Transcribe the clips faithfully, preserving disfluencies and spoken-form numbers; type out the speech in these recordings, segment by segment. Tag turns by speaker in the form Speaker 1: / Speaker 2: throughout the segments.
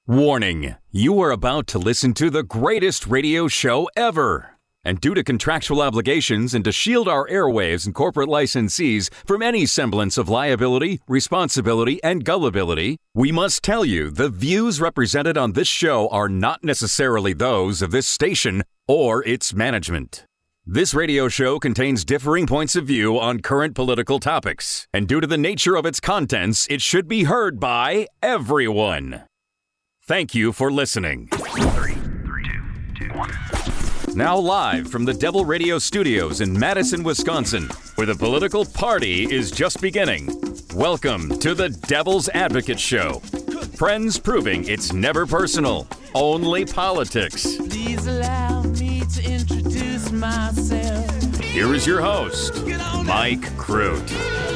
Speaker 1: Warning, you are about to listen to the greatest radio show ever. And due to contractual obligations and to shield our airwaves and corporate licensees from any semblance of liability, responsibility, and gullibility, we must tell you the views represented on this show are not necessarily those of this station or its management. This radio show contains differing points of view on current political topics, and due to the nature of its contents, it should be heard by everyone. Thank you for listening.
Speaker 2: Three, three, two, two, one.
Speaker 1: Now live from the Devil Radio Studios in Madison, Wisconsin, where the political party is just beginning. Welcome to the Devil's Advocate Show. Friends proving it's never personal, only politics.
Speaker 3: Please allow me to introduce myself.
Speaker 1: Here is your host, Mike Crute.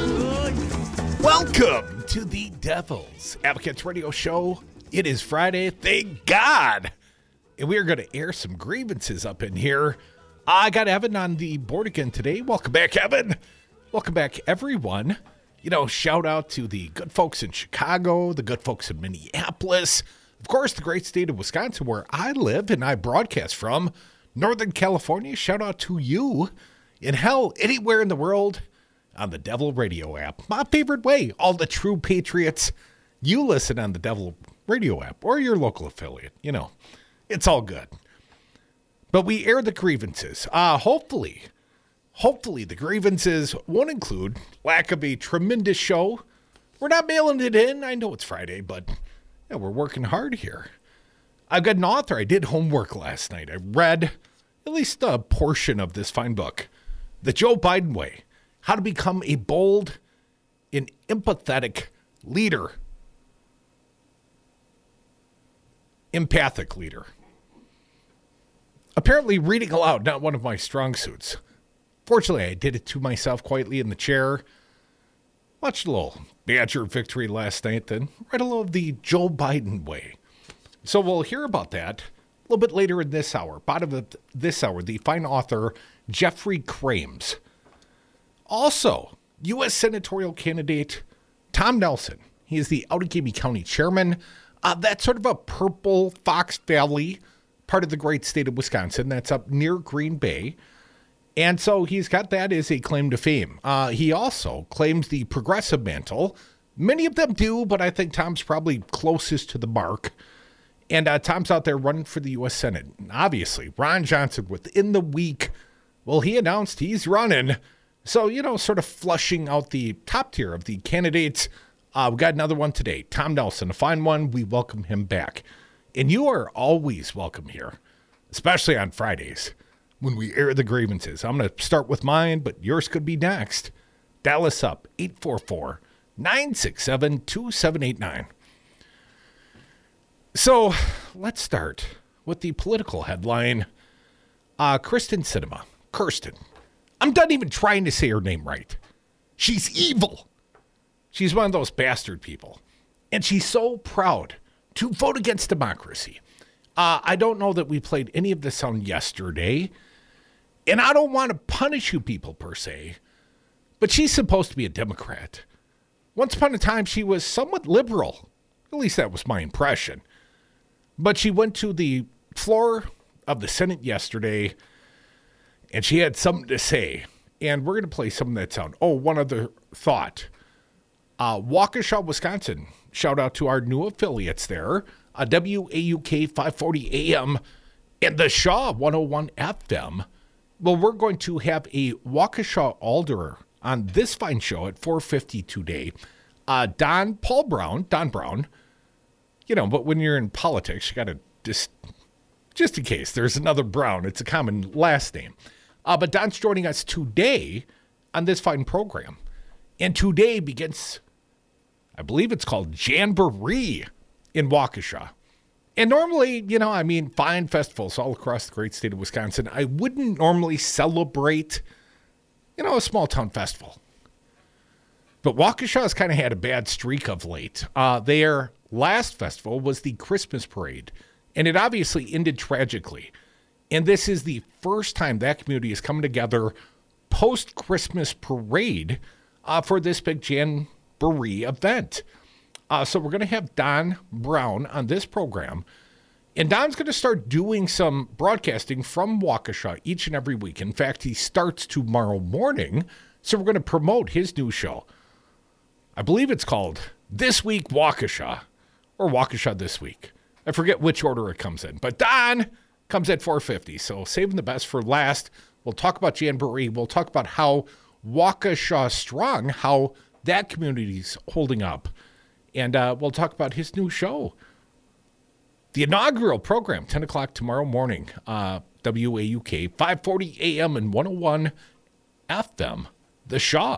Speaker 4: Welcome to the Devil's Advocates Radio Show. It is Friday, thank God. And we are going to air some grievances up in here. I got Evan on the board again today. Welcome back, Evan. Welcome back, everyone. You know, shout out to the good folks in Chicago, the good folks in Minneapolis, of course, the great state of Wisconsin, where I live and I broadcast from, Northern California. Shout out to you. And hell, anywhere in the world on the Devil Radio app. My favorite way, all the true patriots, you listen on the Devil Radio app or your local affiliate. You know, it's all good. But we air the grievances. Uh, hopefully, hopefully the grievances won't include lack of a tremendous show. We're not mailing it in. I know it's Friday, but yeah, we're working hard here. I've got an author. I did homework last night. I read at least a portion of this fine book, The Joe Biden Way, How to Become a Bold and Empathetic Leader. Empathic leader. Apparently reading aloud, not one of my strong suits. Fortunately, I did it to myself quietly in the chair. Watched a little Badger victory last night, then read a little of the Joe Biden Way. So we'll hear about that a little bit later in this hour. Bottom of this hour, the fine author Jeffrey Krames. Also, U S senatorial candidate Tom Nelson. He is the Outagamie County chairman. Uh, that's sort of a purple Fox Valley, part of the great state of Wisconsin. That's up near Green Bay. And so he's got that as a claim to fame. Uh, he also claims the progressive mantle. Many of them do, but I think Tom's probably closest to the mark. And uh, Tom's out there running for the U S Senate. And obviously, Ron Johnson, within the week, well, he announced he's running. So, you know, sort of flushing out the top tier of the candidates. Uh, we got another one today. Tom Nelson, a fine one. We welcome him back. And you are always welcome here, especially on Fridays when we air the grievances. I'm going to start with mine, but yours could be next. Dial us up, eight four four, nine six seven, two seven eight nine. So let's start with the political headline. Uh, Kyrsten Sinema. Kirsten. I'm done even trying to say her name right. She's evil. She's one of those bastard people. And she's so proud to vote against democracy. Uh, I don't know that we played any of this on yesterday. And I don't want to punish you people per se. But she's supposed to be a Democrat. Once upon a time, she was somewhat liberal. At least that was my impression. But she went to the floor of the Senate yesterday. And she had something to say. And we're going to play some of that sound. Oh, one other thought. Uh, Waukesha, Wisconsin. Shout out to our new affiliates there. Uh, W A U K five forty A M and the Shaw one oh one F M. Well, we're going to have a Waukesha Alder on this fine show at four fifty today. Uh, Don Paul Brown, Don Brown. You know, but when you're in politics, you got to just, just in case there's another Brown. It's a common last name. Uh, but Don's joining us today on this fine program. And today begins, I believe it's called Jamboree in Waukesha. And normally, you know, I mean, fine festivals all across the great state of Wisconsin. I wouldn't normally celebrate, you know, a small town festival. But Waukesha has kind of had a bad streak of late. Uh, their last festival was the Christmas parade, and it obviously ended tragically. And this is the first time that community is coming together post-Christmas parade uh, for this big Jamboree event. Uh, so we're going to have Don Brown on this program. And Don's going to start doing some broadcasting from Waukesha each and every week. In fact, he starts tomorrow morning. So we're going to promote his new show. I believe it's called This Week Waukesha or Waukesha This Week. I forget which order it comes in. But Don comes at four fifty. So saving the best for last. We'll talk about Jamboree. We'll talk about how Waukesha Strong, how that community's holding up. And uh, we'll talk about his new show. The inaugural program, ten o'clock tomorrow morning, uh, W A U K, five forty a.m. and one oh one F M, The Shaw.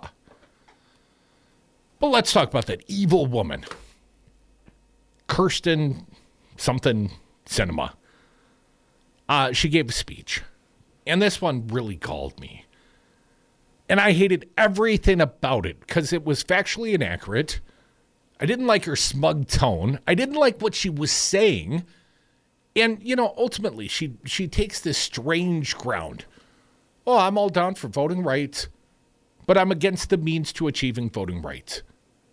Speaker 4: But let's talk about that evil woman, Kyrsten something Sinema. Uh, she gave a speech, and this one really galled me. And I hated everything about it because it was factually inaccurate. I didn't like her smug tone. I didn't like what she was saying. And, you know, ultimately, she she takes this strange ground. Oh, I'm all down for voting rights, but I'm against the means to achieving voting rights.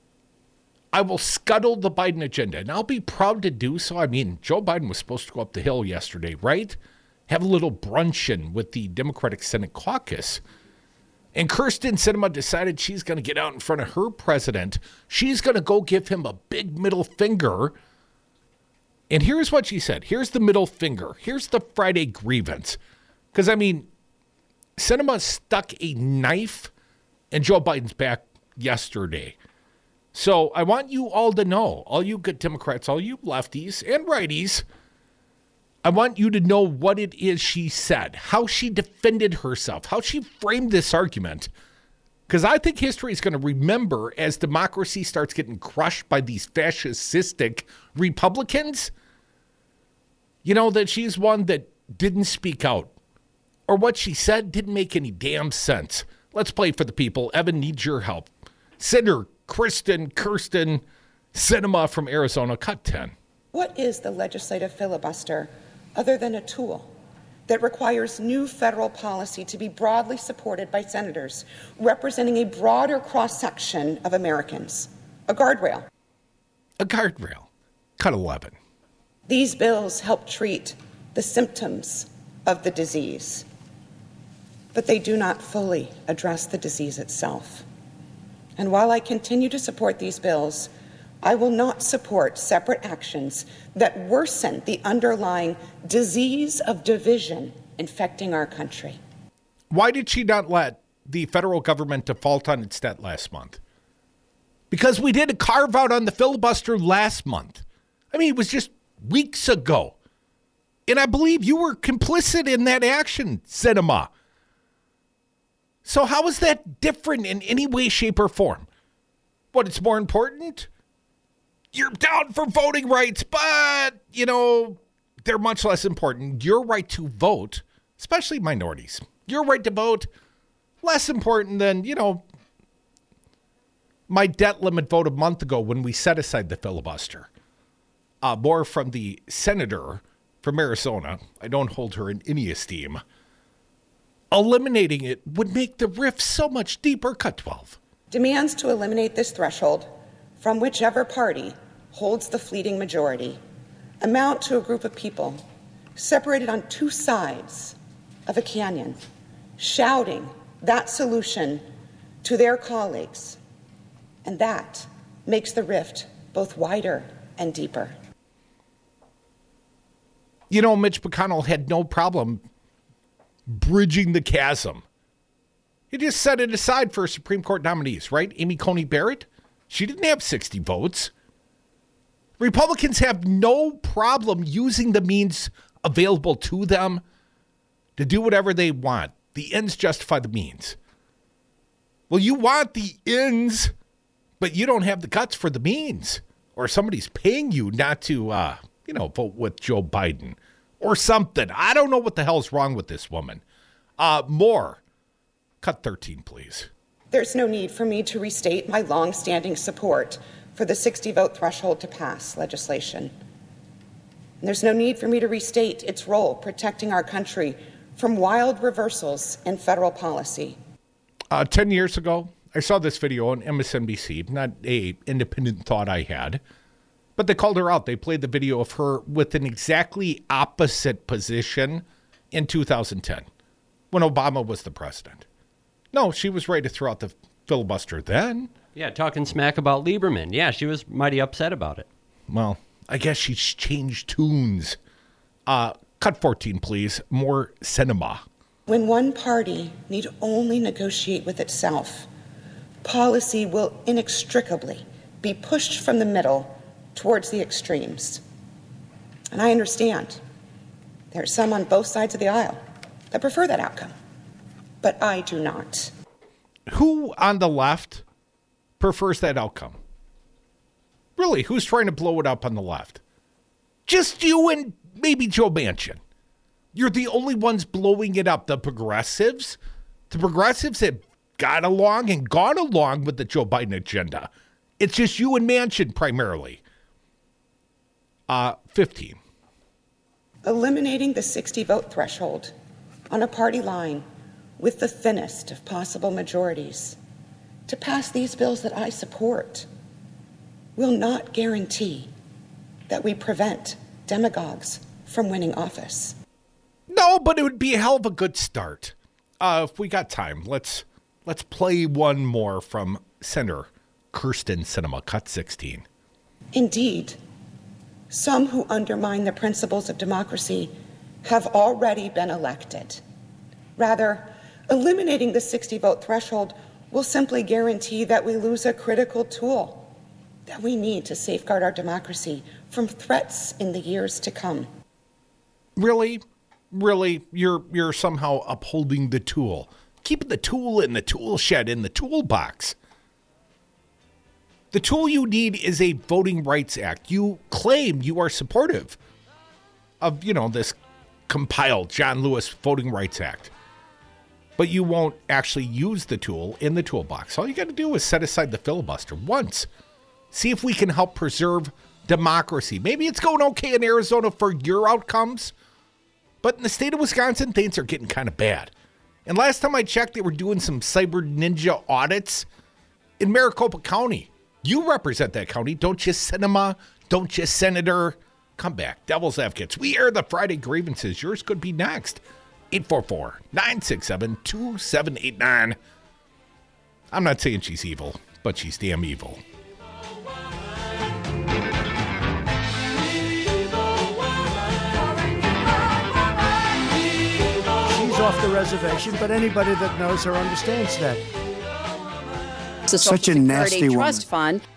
Speaker 4: I will scuttle the Biden agenda, and I'll be proud to do so. I mean, Joe Biden was supposed to go up the hill yesterday, right? Have a little brunchin' with the Democratic Senate caucus. And Kyrsten Sinema decided she's going to get out in front of her president. She's going to go give him a big middle finger. And here's what she said. Here's the middle finger. Here's the Friday grievance. Because, I mean, Sinema stuck a knife in Joe Biden's back yesterday. So I want you all to know, all you good Democrats, all you lefties and righties, I want you to know what it is she said, how she defended herself, how she framed this argument. Because I think history is going to remember as democracy starts getting crushed by these fascistic Republicans, you know, that she's one that didn't speak out. Or what she said didn't make any damn sense. Let's play for the people. Evan needs your help. Senator Kyrsten, Kyrsten Sinema from Arizona, cut ten.
Speaker 5: What is the legislative filibuster other than a tool that requires new federal policy to be broadly supported by senators representing a broader cross-section of Americans? A guardrail.
Speaker 4: A guardrail. Cut eleven.
Speaker 5: These bills help treat the symptoms of the disease, but they do not fully address the disease itself. And while I continue to support these bills, I will not support separate actions that worsen the underlying disease of division infecting our country.
Speaker 4: Why did she not let the federal government default on its debt last month? Because we did a carve out on the filibuster last month. I mean, it was just weeks ago. And I believe you were complicit in that action, Sinema. So how is that different in any way, shape, or form? What, it's more important? You're down for voting rights, but, you know, they're much less important. Your right to vote, especially minorities, your right to vote, less important than, you know, my debt limit vote a month ago when we set aside the filibuster. Uh, more from the senator from Arizona. I don't hold her in any esteem. Eliminating it would make the rift so much deeper. Cut twelve.
Speaker 5: Demands to eliminate this threshold from whichever party holds the fleeting majority amount to a group of people separated on two sides of a canyon, shouting that solution to their colleagues. And that makes the rift both wider and deeper.
Speaker 4: You know, Mitch McConnell had no problem bridging the chasm. He just set it aside for Supreme Court nominees, right? Amy Coney Barrett, she didn't have sixty votes. Republicans have no problem using the means available to them to do whatever they want. The ends justify the means. Well, you want the ends, but you don't have the guts for the means. Or somebody's paying you not to, uh, you know, vote with Joe Biden or something. I don't know what the hell's wrong with this woman. Uh, more. Cut thirteen, please.
Speaker 5: There's no need for me to restate my longstanding support for the sixty-vote threshold to pass legislation. And there's no need for me to restate its role protecting our country from wild reversals in federal policy.
Speaker 4: Uh, ten years ago, I saw this video on M S N B C, not a independent thought I had, but they called her out. They played the video of her with an exactly opposite position in two thousand ten when Obama was the president. No, she was ready to throw out the filibuster then.
Speaker 6: Yeah, talking smack about Lieberman. Yeah, she was mighty upset about it.
Speaker 4: Well, I guess she's changed tunes. Uh, cut fourteen, please. More cinema.
Speaker 5: When one party need only negotiate with itself, policy will inextricably be pushed from the middle towards the extremes. And I understand there are some on both sides of the aisle that prefer that outcome, but I do not.
Speaker 4: Who on the left prefers that outcome? Really, who's trying to blow it up on the left? Just you and maybe Joe Manchin. You're the only ones blowing it up. The progressives, the progressives have got along and gone along with the Joe Biden agenda. It's just you and Manchin primarily. Uh, fifteen.
Speaker 5: Eliminating the sixty vote threshold on a party line with the thinnest of possible majorities to pass these bills that I support will not guarantee that we prevent demagogues from winning office.
Speaker 4: No, but it would be a hell of a good start. Uh, if we got time, let's let's play one more from Senator Kyrsten Sinema, cut sixteen.
Speaker 5: Indeed, some who undermine the principles of democracy have already been elected. Rather, eliminating the sixty vote threshold will simply guarantee that we lose a critical tool that we need to safeguard our democracy from threats in the years to come.
Speaker 4: Really? Really? You're you're somehow upholding the tool. Keeping the tool in the tool shed, in the toolbox. The tool you need is a Voting Rights Act. You claim you are supportive of, you know, this compiled John Lewis Voting Rights Act. But you won't actually use the tool in the toolbox. All you got to do is set aside the filibuster once. See if we can help preserve democracy. Maybe it's going okay in Arizona for your outcomes, but in the state of Wisconsin, things are getting kind of bad. And last time I checked, they were doing some cyber ninja audits in Maricopa County. You represent that county. Don't just cinema. Don't just senator. Come back. Devil's Advocates. We air the Friday grievances. Yours could be next. eight four four, nine six seven, two seven eight nine. I'm not saying she's evil, but she's damn evil.
Speaker 7: She's off the reservation, but anybody that knows her understands that.
Speaker 8: It's a Social
Speaker 9: Such a
Speaker 8: Security
Speaker 9: nasty
Speaker 8: trust
Speaker 9: woman.
Speaker 8: fund.